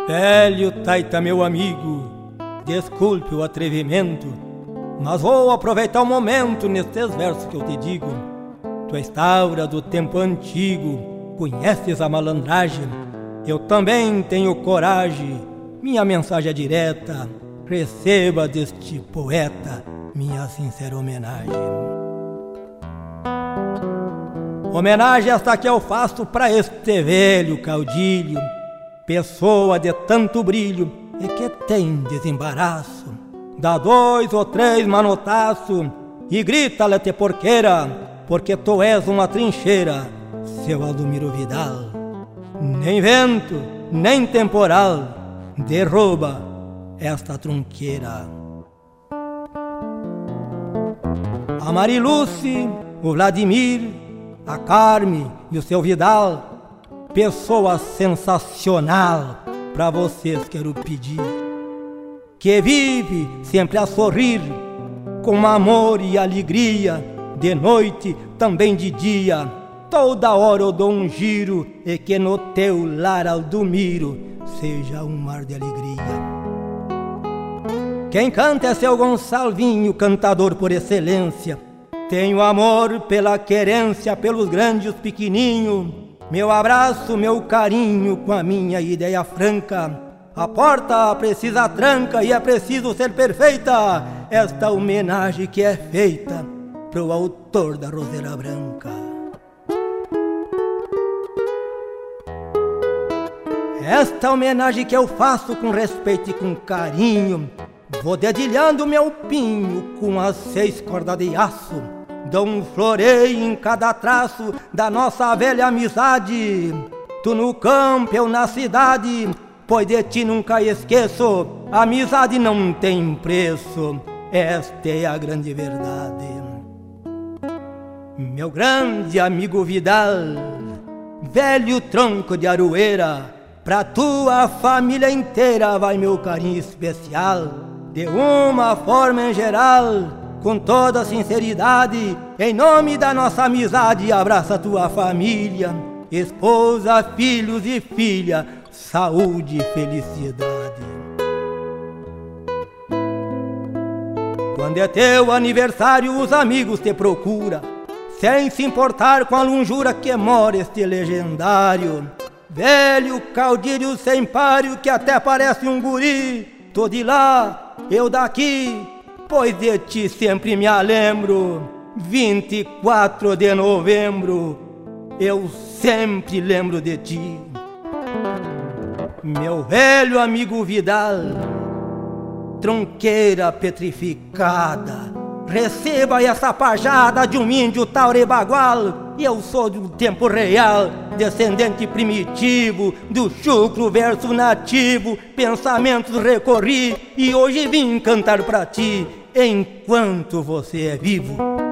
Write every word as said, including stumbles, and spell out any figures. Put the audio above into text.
Velho taita, meu amigo, desculpe o atrevimento, mas vou aproveitar o momento nestes versos que eu te digo. Tu és taura do tempo antigo, conheces a malandragem, eu também tenho coragem, minha mensagem é direta, receba deste poeta minha sincera homenagem. Homenagem esta que eu faço pra este velho caudilho, pessoa de tanto brilho e que tem desembaraço. Dá dois ou três manotaço e grita-lhe te porqueira, porque tu és uma trincheira, seu Aldomiro Vidal. Nem vento, nem temporal derruba esta trunqueira. A Mariluce, o Vladimir, a Carme e o seu Vidal, pessoa sensacional, pra vocês quero pedir, que vive sempre a sorrir, com amor e alegria, de noite, também de dia, toda hora eu dou um giro, e que no teu lar, Aldomiro, seja um mar de alegria. Quem canta é seu Gonçalvinho, cantador por excelência, tenho amor pela querência, pelos grandes pequenininhos, meu abraço, meu carinho com a minha ideia franca. A porta precisa tranca e é preciso ser perfeita, esta homenagem que é feita pro autor da Roseira Branca. Esta homenagem que eu faço com respeito e com carinho, vou dedilhando meu pinho com as seis cordas de aço, dou um floreio em cada traço da nossa velha amizade. Tu no campo, eu na cidade, pois de ti nunca esqueço, a amizade não tem preço, esta é a grande verdade. Meu grande amigo Vidal, velho tronco de aroeira, pra tua família inteira vai meu carinho especial, de uma forma em geral, com toda sinceridade, em nome da nossa amizade, abraça tua família, esposa, filhos e filha, saúde e felicidade. Quando é teu aniversário, os amigos te procuram, sem se importar com a longura que mora este legendário. Velho caudilho sem páreo, que até parece um guri, tô de lá, eu daqui, pois de ti sempre me lembro. Vinte e quatro de novembro, eu sempre lembro de ti. Meu velho amigo Vidal, tronqueira petrificada, receba essa pajada de um índio taure-bagual. E eu sou do tempo real, descendente primitivo, do chucro verso nativo, pensamentos recorri e hoje vim cantar pra ti, enquanto você é vivo.